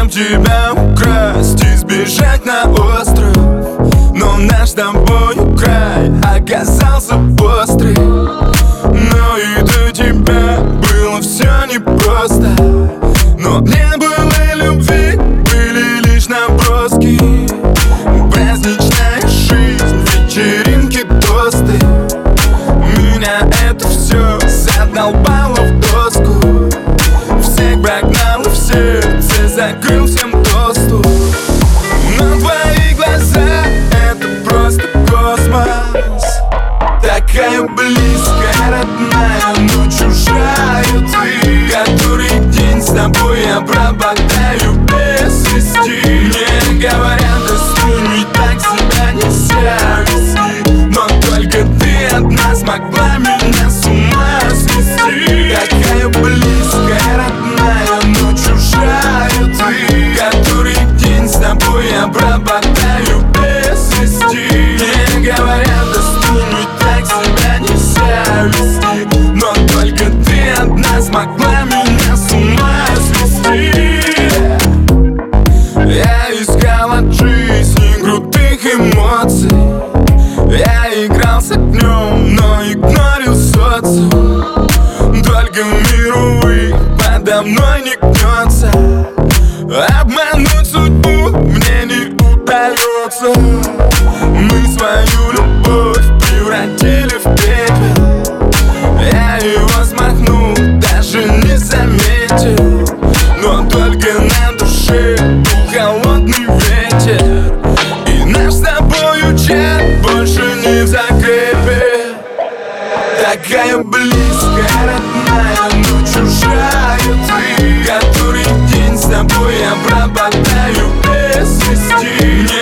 тебя украсть и сбежать на остров, но наш с тобою край оказался острый. Но и до тебя было все непросто, но не было любви, были лишь наброски. Праздничная жизнь, вечеринки, тосты. Меня это все задолбало в доску. Всех прогнал и в сердце закрыл всем доступ. Но твои глаза — это просто космос. Такая близкая, родная, но чужая ты. Который день с тобой я пропадаю без вести. Мне говорят, да стой, ведь так себя нельзя вести. Но только ты одна смогла меня с ума свести. Такая близкая, родная, но чужая ты. Который день с тобой я пропадаю без вести. Мне говорят, да стой, ведь так себя нельзя вести. Но только ты одна смогла меня с ума свести. Я искал от жизни крутых эмоций. Я играл с огнем, но игнорил социум. Только мир, увы, подо мной не гнется. Обмануть судьбу мне не удается. Мы свою любовь превратили в пепел. Я его смахнул, даже не заметил. Но только на душе был холодный ветер. И наш с тобою чат больше не в закрепе. Такая близкая, родная, но чужая ты. Который день с тобой я пропадаю без вести.